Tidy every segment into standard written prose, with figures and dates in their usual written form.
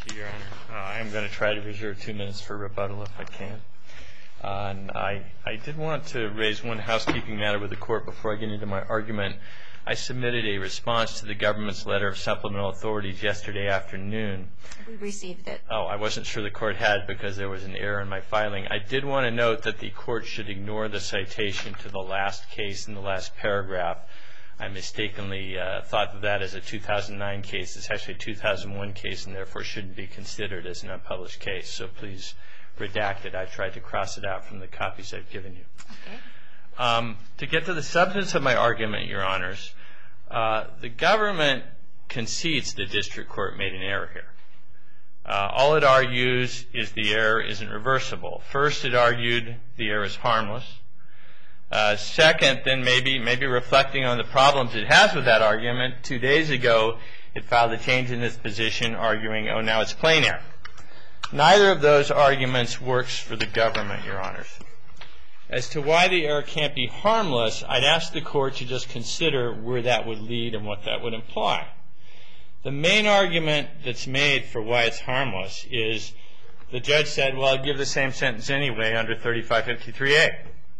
you, Your Honor. I am going to try to reserve 2 minutes for rebuttal if I can. I did want to raise one housekeeping matter with the Court before I get into my argument. I submitted a response to the government's letter of supplemental authorities yesterday afternoon. We received it. Oh, I wasn't sure the Court had because there was an error in my filing. I did want to note that the Court should ignore the citation to the last case in the last paragraph. I mistakenly thought of that as a 2009 case. It's actually a 2001 case and therefore shouldn't be considered as an unpublished case. So please redact it. I tried to cross it out from the copies I've given you. Okay. To get to the substance of my argument, Your Honors, the government concedes the district court made an error here. All it argues is the error isn't reversible. First, it argued the error is harmless. Second, then maybe reflecting on the problems it has with that argument, 2 days ago it filed a change in its position arguing, oh, now it's plain error. Neither of those arguments works for the government, Your Honors. As to why the error can't be harmless, I'd ask the Court to just consider where that would lead and what that would imply. The main argument that's made for why it's harmless is the judge said, well, I'd give the same sentence anyway under 3553A.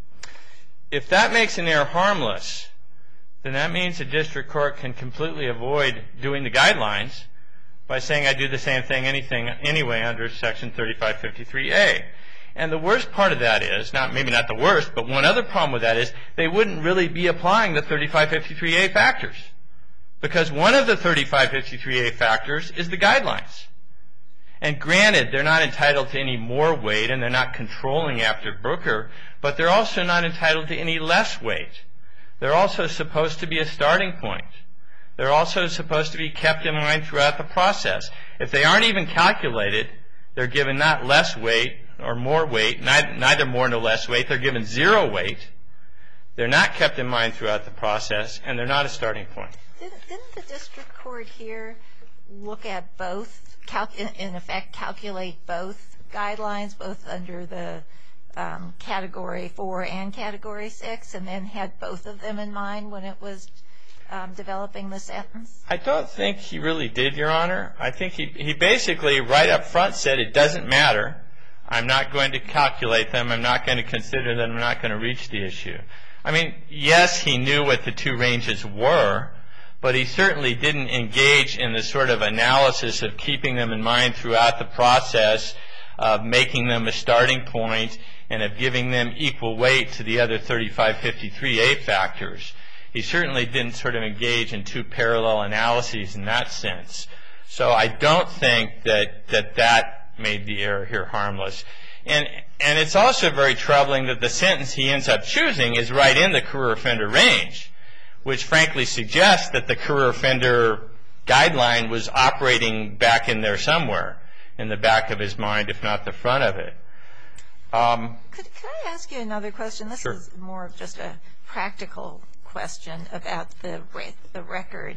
If that makes an error harmless, then that means the district court can completely avoid doing the guidelines by saying I do the same thing anyway under section 3553A. And the worst part of that is, maybe not the worst, but one other problem with that is they wouldn't really be applying the 3553A factors. Because one of the 3553A factors is the guidelines. And granted, they're not entitled to any more weight and they're not controlling after Booker, but they're also not entitled to any less weight. They're also supposed to be a starting point. They're also supposed to be kept in mind throughout the process. If they aren't even calculated, they're given not less weight or more weight, neither more nor less weight. They're given 0 weight. They're not kept in mind throughout the process, and they're not a starting point. Didn't the district court here look at both, in effect calculate both guidelines, both under the Category 4 and Category 6, and then had both of them in mind when it was developing the sentence? I don't think he really did, Your Honor. I think he basically right up front said it doesn't matter. I'm not going to calculate them. I'm not going to consider them. I'm not going to reach the issue. I mean, yes, he knew what the 2 ranges were, but he certainly didn't engage in the sort of analysis of keeping them in mind throughout the process, of making them a starting point, and of giving them equal weight to the other 3553A factors. He certainly didn't sort of engage in 2 parallel analyses in that sense. So I don't think that made the error here harmless. And it's also very troubling that the sentence he ends up choosing is right in the career offender range, which frankly suggests that the career offender guideline was operating back in there somewhere, in the back of his mind, if not the front of it. Could I ask you another question? Sure. This is more of just a practical question about the record.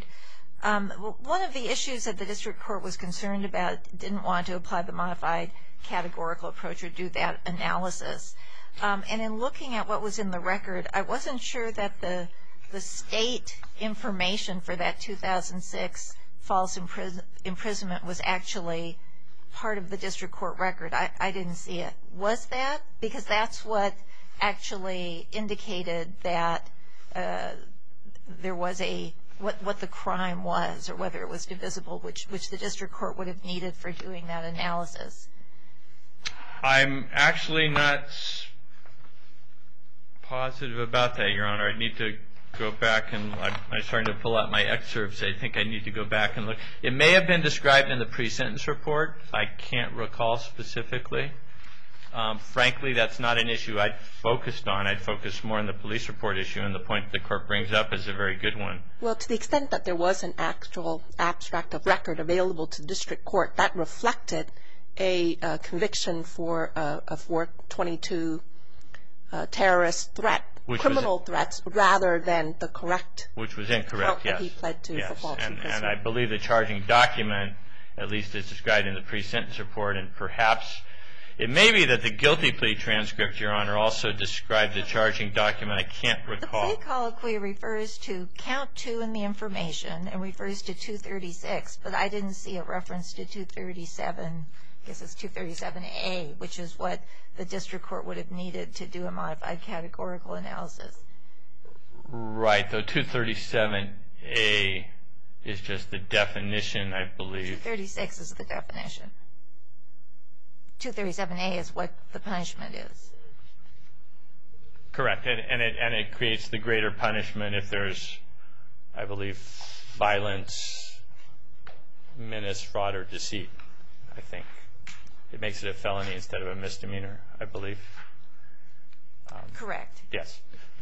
One of the issues that the district court was concerned about, didn't want to apply the modified categorical approach or do that analysis. And in looking at what was in the record, I wasn't sure that the state information for that 2006 false imprisonment was actually part of the district court record. I didn't see it. Was that? Because that's what actually indicated that there was what the crime was, or whether it was divisible, which the district court would have needed for doing that analysis. I'm actually not positive about that, Your Honor. I need to go back and I'm starting to pull out my excerpts. I think I need to go back and look. It may have been described in the pre-sentence report. I can't recall specifically. Frankly, that's not an issue I'd focused on. I'd focused more on the police report issue, and the point the court brings up is a very good one. Well, to the extent that there was an actual abstract of record available to the district court, that reflected a conviction for a 422 terrorist threat, criminal threats, rather than the correct. Which was incorrect, yes. That he pled to for false imprisonment. And I believe the charging document, at least as described in the pre-sentence report, and perhaps It may be that the guilty plea transcript, Your Honor, also described the charging document. I can't recall. The plea colloquy refers to count 2 in the information and refers to 236, but I didn't see a reference to 237. I guess it's 237A, which is what the district court would have needed to do a modified categorical analysis. Right, though 237A is just the definition, I believe. 236 is the definition. 237A is what the punishment is. Correct, and it creates the greater punishment if there's, I believe, violence, menace, fraud, or deceit, I think. It makes it a felony instead of a misdemeanor, I believe. Correct. Yes.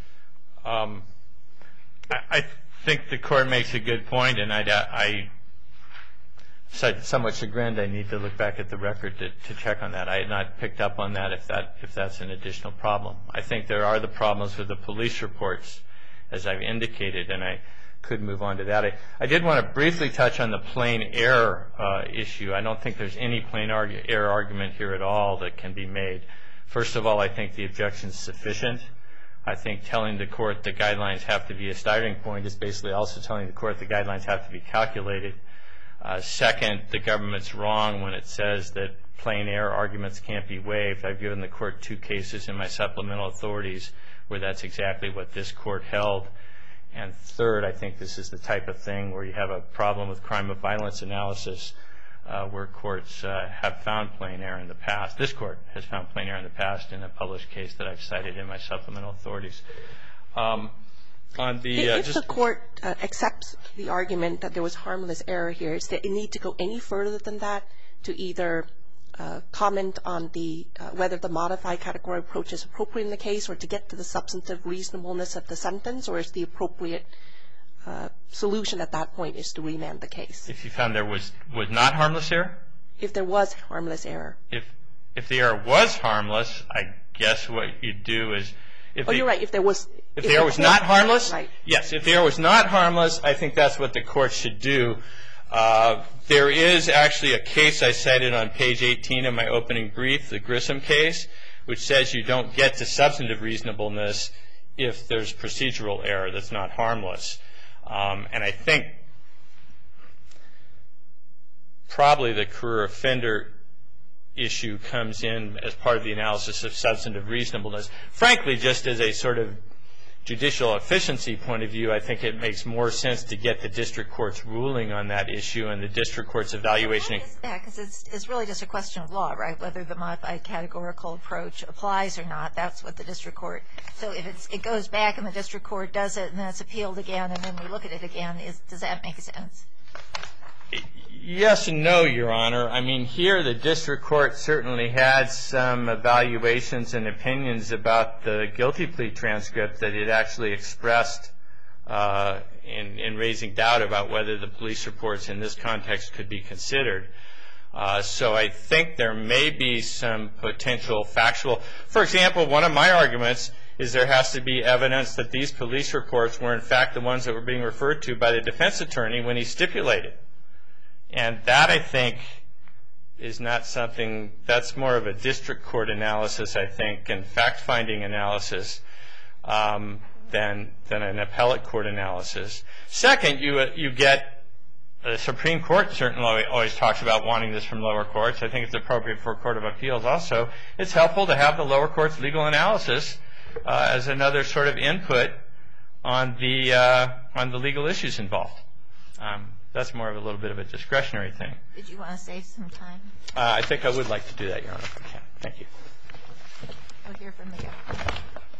I think the court makes a good point, and I somewhat chagrined. I need to look back at the record to check on that. I had not picked up on that if that's an additional problem. I think there are the problems with the police reports, as I've indicated, and I could move on to that. I did want to briefly touch on the plain error issue. I don't think there's any plain error argument here at all that can be made. First of all, I think the objection is sufficient. I think telling the court the guidelines have to be a starting point is basically also telling the court the guidelines have to be calculated. Second, the government's wrong when it says that plain error arguments can't be waived. I've given the court 2 cases in my supplemental authorities where that's exactly what this court held. And third, I think this is the type of thing where you have a problem with crime of violence analysis where courts have found plain error in the past. This court has found plain error in the past in a published case that I've cited in my supplemental authorities. If the court accepts the argument that there was harmless error here, does it need to go any further than that to either comment on whether the modified category approach is appropriate in the case or to get to the substantive reasonableness of the sentence, or is the appropriate solution at that point is to remand the case? If you found there was not harmless error? If there was harmless error. If the error was harmless, I guess what you'd do is... you're right. If the error was not harmless? Right. Yes, if the error was not harmless, I think that's what the court should do. There is actually a case I cited on page 18 of my opening brief, the Grissom case, which says you don't get to substantive reasonableness if there's procedural error that's not harmless. And I think probably the career offender issue comes in as part of the analysis of substantive reasonableness. Frankly, just as a sort of judicial efficiency point of view, I think it makes more sense to get the district court's ruling on that issue and the district court's evaluation. Yeah, because it's really just a question of law, right? Whether the modified categorical approach applies or not, that's what the district court... So if it goes back and the district court does it and then it's appealed again and then we look at it again, does that make sense? Yes and no, Your Honor. I mean, here the district court certainly had some evaluations and opinions about the guilty plea transcript that it actually expressed in raising doubt about whether the police reports in this context could be considered. So I think there may be some potential factual... For example, one of my arguments is there has to be evidence that these police reports were in fact the ones that were being referred to by the defense attorney when he stipulated. And that, I think, is not something... That's more of a district court analysis, I think, and fact-finding analysis than an appellate court analysis. Second, you get... The Supreme Court certainly always talks about wanting this from lower courts. I think it's appropriate for a court of appeals also. It's helpful to have the lower court's legal analysis as another sort of input on the legal issues involved. That's more of a little bit of a discretionary thing. Did you want to save some time? I think I would like to do that, Your Honor. Okay. Thank you. We'll hear from the government.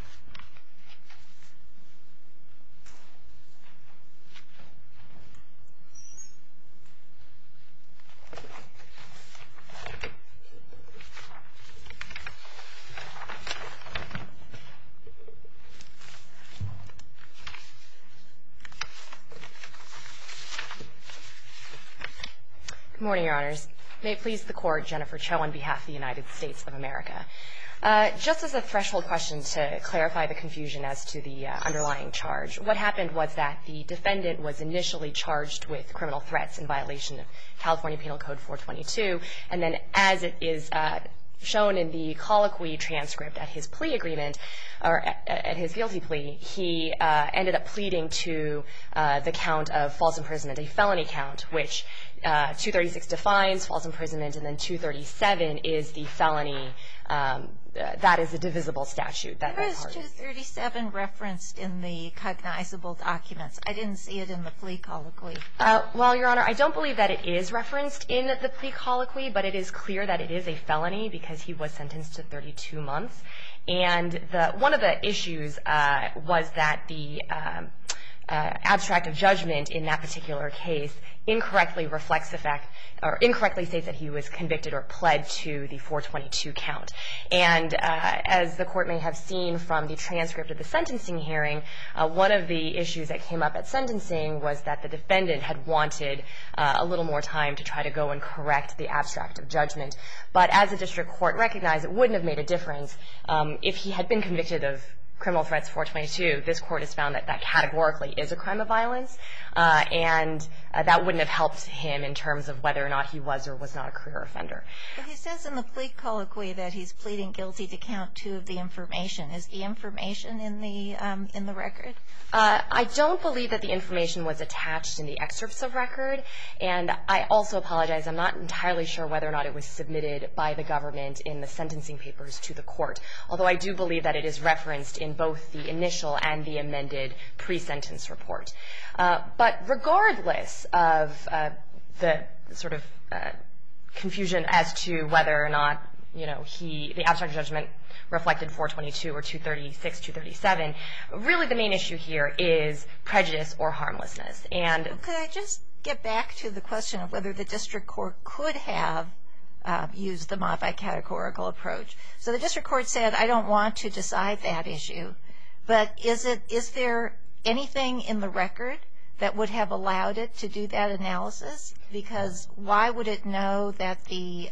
Good morning, Your Honors. May it please the Court, Jennifer Cho on behalf of the United States of America. Just as a threshold question to clarify the confusion as to the underlying charge, what happened was that the defendant was initially charged with criminal threats in violation of California Penal Code 422, and then as it is shown in the colloquy transcript at his plea agreement, or at his guilty plea, he ended up pleading to the count of false imprisonment, a felony count, which 236 defines false imprisonment, and then 237 is the felony. That is a divisible statute. There is 237 referenced in the cognizable documents. I didn't see it in the plea colloquy. Well, Your Honor, I don't believe that it is referenced in the plea colloquy, but it is clear that it is a felony because he was sentenced to 32 months. And one of the issues was that the abstract of judgment in that particular case incorrectly reflects the fact, or incorrectly states that he was convicted or pled to the 422 count. And as the court may have seen from the transcript of the sentencing hearing, one of the issues that came up at sentencing was that the defendant had wanted a little more time to try to go and correct the abstract of judgment. But as the district court recognized, it wouldn't have made a difference if he had been convicted of criminal threats 422. This court has found that that categorically is a crime of violence, and that wouldn't have helped him in terms of whether or not he was or was not a career offender. But he says in the plea colloquy that he's pleading guilty to count 2 of the information. Is the information in the record? I don't believe that the information was attached in the excerpts of record, and I also apologize. I'm not entirely sure whether or not it was submitted by the government in the sentencing papers to the court, although I do believe that it is referenced in both the initial and the amended pre-sentence report. But regardless of the sort of confusion as to whether or not, the abstract judgment reflected 422 or 236, 237, really the main issue here is prejudice or harmlessness. And could I just get back to the question of whether the district court could have used the modified categorical approach? So the district court said, I don't want to decide that issue, but is there anything in the record that would have allowed it to do that analysis? Because why would it know that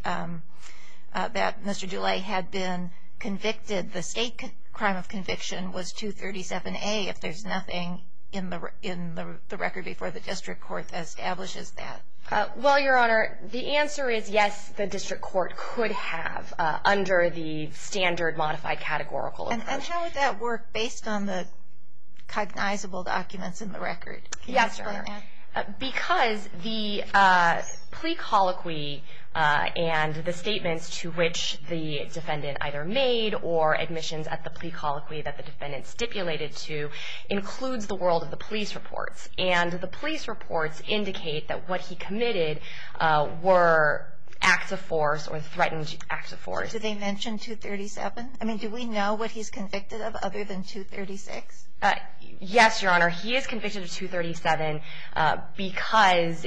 that Mr. Dulé had been convicted, the state crime of conviction was 237A, if there's nothing in the record before the district court that establishes that? Well, Your Honor, the answer is yes, the district court could have under the standard modified categorical approach. And how would that work based on the cognizable documents in the record? Yes, Your Honor. Because the plea colloquy and the statements to which the defendant either made or admissions at the plea colloquy that the defendant stipulated to includes the world of the police reports. And the police reports indicate that what he committed were acts of force or threatened acts of force. Do they mention 237? I mean, do we know what he's convicted of other than 236? Yes, Your Honor. He is convicted of 237 because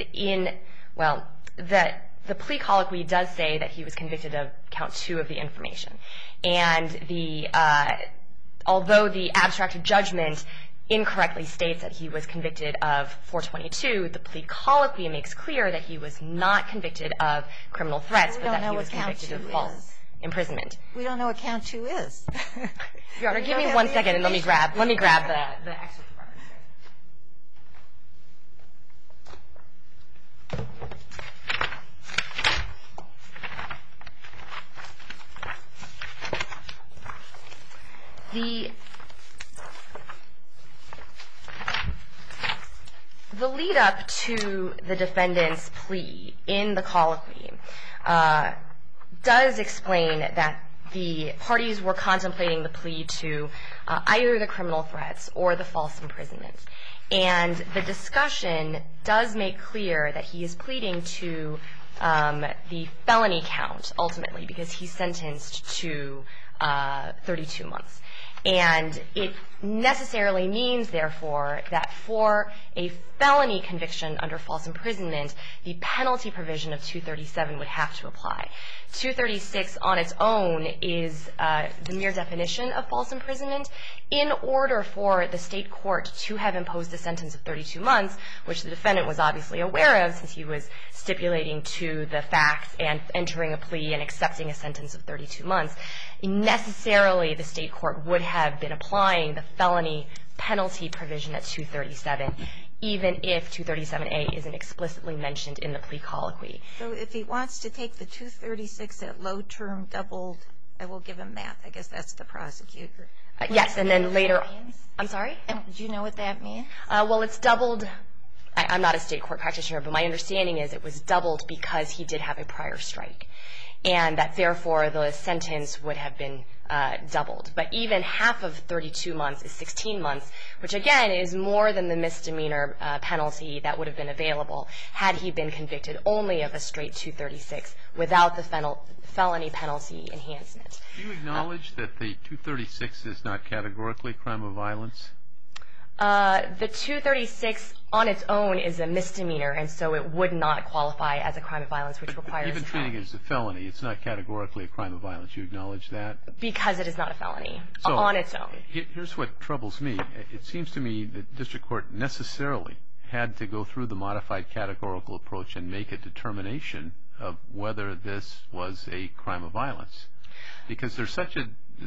the plea colloquy does say that he was convicted of count 2 of the information. And although the abstract of judgment incorrectly states that he was convicted of 422, the plea colloquy makes clear that he was not convicted of criminal threats, but that he was convicted of false imprisonment. We don't know what count 2 is. Your Honor, give me 1 second and let me grab the excerpt of record. The lead up to the defendant's plea in the colloquy does explain that the parties were contemplating the plea to either the criminal threats or the false imprisonment. And the discussion does make clear that he is pleading to the felony count, ultimately, because he's sentenced to 32 months. And it necessarily means, therefore, that for a felony conviction under false imprisonment, the penalty provision of 237 would have to apply. 236 on its own is the mere definition of false imprisonment. In order for the state court to have imposed a sentence of 32 months, which the defendant was obviously aware of since he was stipulating to the facts and entering a plea and accepting a sentence of 32 months, necessarily the state court would have been applying the felony penalty provision at 237, even if 237A isn't explicitly mentioned in the plea colloquy. So if he wants to take the 236 at low term doubled, I will give him that. I guess that's the prosecutor. Yes, and then later, I'm sorry? Do you know what that means? Well, it's doubled. I'm not a state court practitioner, but my understanding is it was doubled because he did have a prior strike, and that therefore the sentence would have been doubled. But even half of 32 months is 16 months, which again is more than the misdemeanor penalty that would have been available had he been convicted only of a straight 236 without the felony penalty enhancement. Do you acknowledge that the 236 is not categorically a crime of violence? The 236 on its own is a misdemeanor, and so it would not qualify as a crime of violence, which requires even treating it as a felony, it's not categorically a crime of violence. You acknowledge that? Because it is not a felony So, on its own. Here's what troubles me. It seems to me that district court necessarily had to go through the modified categorical approach and make a determination of whether this was a crime of violence, because there's such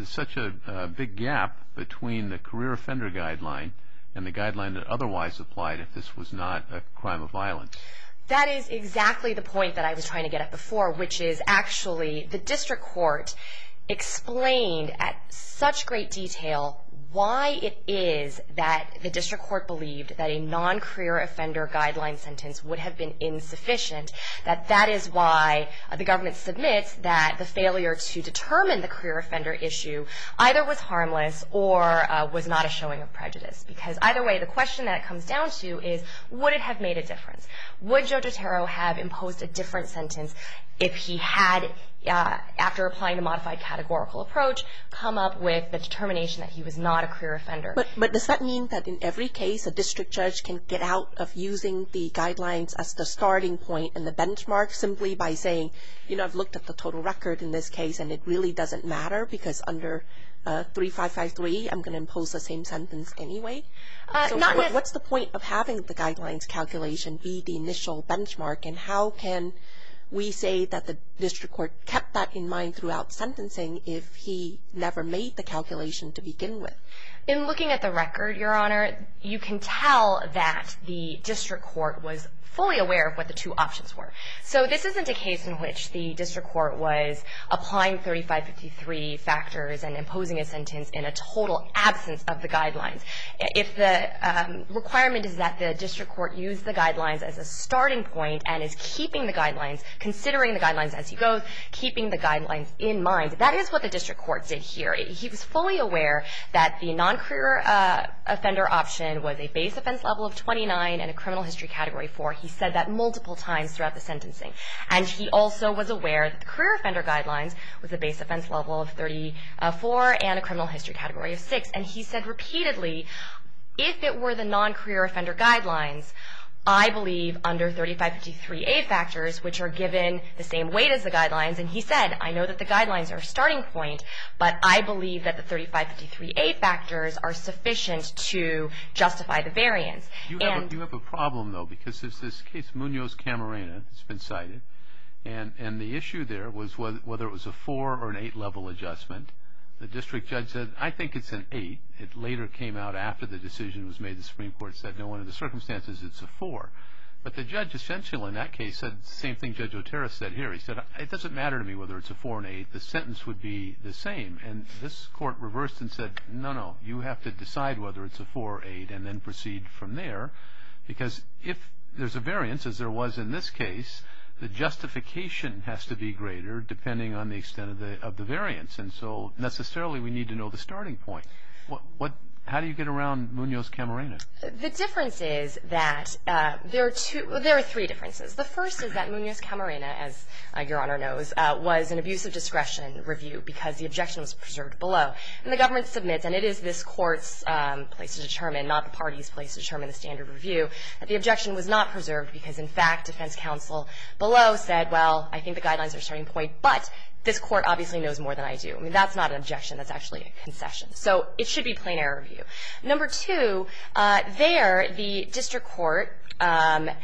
a big gap between the career offender guideline and the guideline that otherwise applied if this was not a crime of violence. That is exactly the point that I was trying to get at before, which is actually the district court explained at such great detail why it is that the district court believed that a non-career offender guideline sentence would have been insufficient, that is why the government submits that the failure to determine the career offender issue either was harmless or was not a showing of prejudice. Because either way, the question that it comes down to is, would it have made a difference? Would Judge Otero have imposed a different sentence if he had, after applying the modified categorical approach, come up with the determination that he was not a career offender? But does that mean that in every case a district judge can get out of using the guidelines as the starting point and the benchmark simply by saying, I've looked at the total record in this case and it really doesn't matter because under 3553 I'm going to impose the same sentence anyway? So what's the point of having the guidelines calculation be the initial benchmark, and how can we say that the district court kept that in mind throughout sentencing if he never made the calculation to begin with? In looking at the record, Your Honor, you can tell that the district court was fully aware of what the two options were. So this isn't a case in which the district court was applying 3553 factors and imposing a sentence in a total absence of the guidelines. If the requirement is that the district court use the guidelines as a starting point and is keeping the guidelines, considering the guidelines as he goes, keeping the guidelines in mind, that is what the district court did here. He was fully aware that the non-career offender option was a base offense level of 29 and a criminal history category 4. He said that multiple times throughout the sentencing. And he also was aware that the career offender guidelines was a base offense level of 34 and a criminal history category of 6. And he said repeatedly, if it were the non-career offender guidelines, I believe under 3553A factors, which are given the same weight as the guidelines, and he said, I know that the guidelines are a starting point, but I believe that the 3553A factors are sufficient to justify the variance. You have a problem, though, because there's this case, Munoz-Camarena, that's been cited, and the issue there was whether it was a 4 or an 8 level adjustment. The district judge said, I think it's an 8. It later came out after the decision was made. The Supreme Court said, no, under the circumstances, it's a 4. But the judge essentially in that case said the same thing Judge Otero said here. He said, it doesn't matter to me whether it's a 4 and 8. The sentence would be the same. And this court reversed and said, no, you have to decide whether it's a 4 or 8 and then proceed from there. Because if there's a variance, as there was in this case, the justification has to be greater depending on the extent of the variance. And so necessarily we need to know the starting point. How do you get around Munoz-Camarena? The difference is that there are three differences. The first is that Munoz-Camarena, as Your Honor knows, was an abuse of discretion review because the objection was preserved below. And the government submits, and it is this court's place to determine, not the party's place to determine the standard review, that the objection was not preserved because, in fact, defense counsel below said, well, I think the guidelines are a starting point, but this court obviously knows more than I do. I mean, that's not an objection. That's actually a concession. So it should be plain error review. Number two, the district court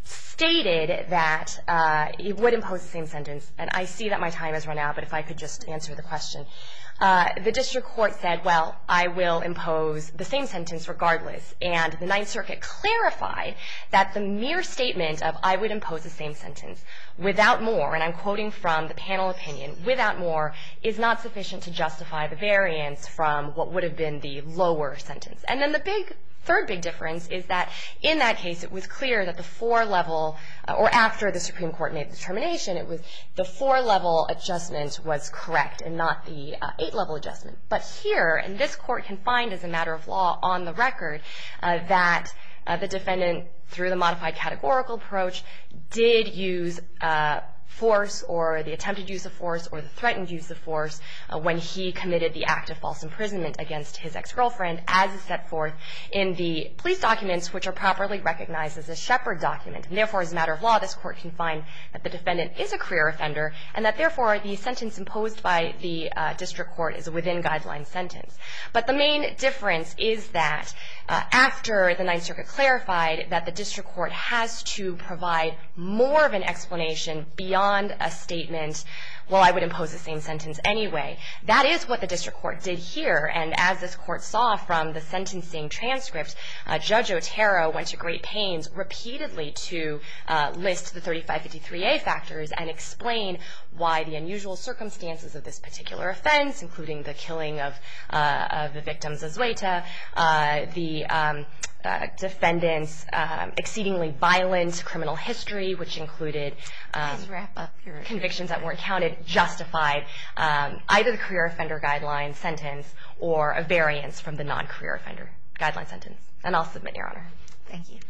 stated that it would impose the same sentence. And I see that my time has run out, but if I could just answer the question. The district court said, well, I will impose the same sentence regardless. And the Ninth Circuit clarified that the mere statement of I would impose the same sentence without more, and I'm quoting from the panel opinion, without more is not sufficient to justify the variance from what would have been the lower sentence. And then the third big difference is that in that case it was clear that the 4-level, or after the Supreme Court made the determination, it was the 4-level adjustment was correct and not the 8-level adjustment. But here, and this court can find as a matter of law on the record, that the defendant, through the modified categorical approach, did use force or the attempted use of force or the threatened use of force when he committed the act of false imprisonment against his ex-girlfriend, as is set forth in the police documents, which are properly recognized as a Shepard document. And therefore, as a matter of law, this court can find that the defendant is a career offender and that therefore the sentence imposed by the district court is a within-guideline sentence. But the main difference is that after the Ninth Circuit clarified that the district court has to provide more of an explanation beyond a statement, well, I would impose the same sentence anyway. That is what the district court did here. And as this court saw from the sentencing transcript, Judge Otero went to great pains repeatedly to list the 3553A factors and explain why the unusual circumstances of this particular offense, including the killing of the victims of Azueta, the defendant's exceedingly violent criminal history, which included convictions that weren't counted, justified either the career offender guideline sentence or a variance from the non-career offender guideline sentence. And I'll submit, Your Honor. Thank you.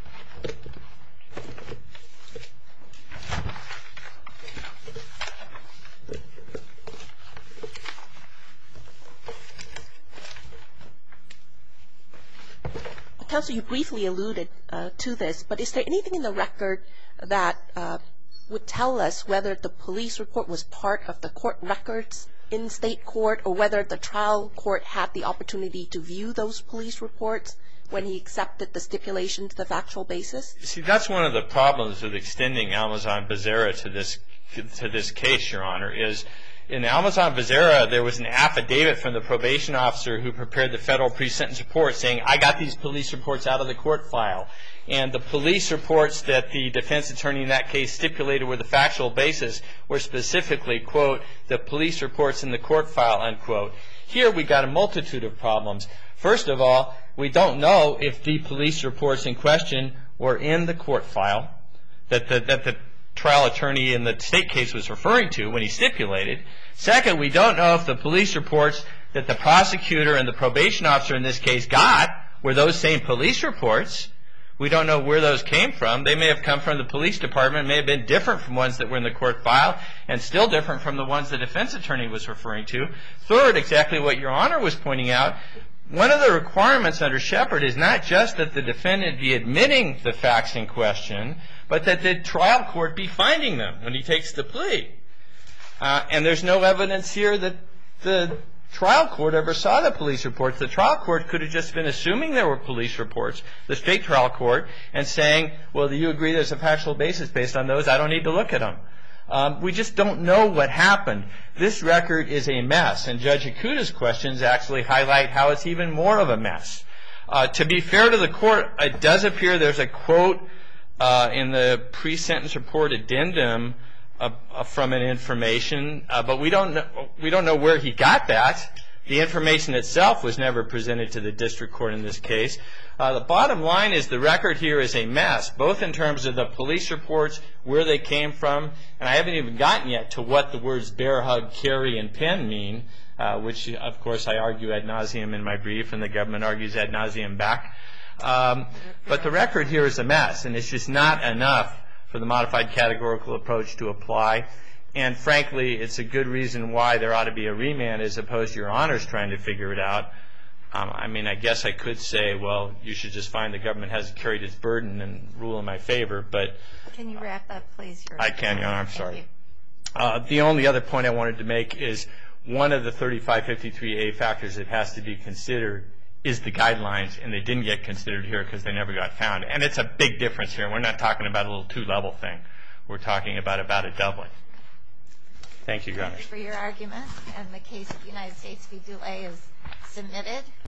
Counsel, you briefly alluded to this, but is there anything in the record that would tell us whether the police report was part of the court records in state court or whether the trial court had the opportunity to view those police reports when he accepted the stipulation to the factual basis? See, that's one of the problems with extending Almazan-Becerra to this case, Your Honor, is in Almazan-Becerra, there was an affidavit from the probation officer who prepared the federal pre-sentence report saying, I got these police reports out of the court file. And the police reports that the defense attorney in that case stipulated were the factual basis were specifically, quote, the police reports in the court file, unquote. Here we got a multitude of problems. First of all, we don't know if the police reports in question were in the court file that the trial attorney in the state case was referring to when he stipulated. Second, we don't know if the police reports that the prosecutor and the probation officer in this case got were those same police reports. We don't know where those came from. They may have come from the police department, may have been different from ones that were in the court file, and still different from the ones the defense attorney was referring to. Third, exactly what Your Honor was pointing out, one of the requirements under Shepard is not just that the defendant be admitting the facts in question, but that the trial court be finding them when he takes the plea. And there's no evidence here that the trial court ever saw the police reports. The trial court could have just been assuming there were police reports, the state trial court, and saying, well, do you agree there's a factual basis based on those? I don't need to look at them. We just don't know what happened. This record is a mess, and Judge Ikuda's questions actually highlight how it's even more of a mess. To be fair to the court, it does appear there's a quote in the pre-sentence report addendum from an information, but we don't know where he got that. The information itself was never presented to the district court in this case. The bottom line is the record here is a mess, both in terms of the police reports, where they came from, and I haven't even gotten yet to what the words bear hug, carry, and pen mean, which, of course, I argue ad nauseum in my brief, and the government argues ad nauseum back. But the record here is a mess, and it's just not enough for the modified categorical approach to apply. And frankly, it's a good reason why there ought to be a remand as opposed to Your Honors trying to figure it out. I mean, I guess I could say, well, you should just find the government hasn't carried its burden and rule in my favor, but... Can you wrap up, please? I can, Your Honor. I'm sorry. Thank you. The only other point I wanted to make is one of the 3553A factors that has to be considered is the guidelines, and they didn't get considered here because they never got found. And it's a big difference here. We're not talking about a little two-level thing. We're talking about a doubling. Thank you, Your Honors. Thank you for your argument. And the case of United States v. Dulé is submitted.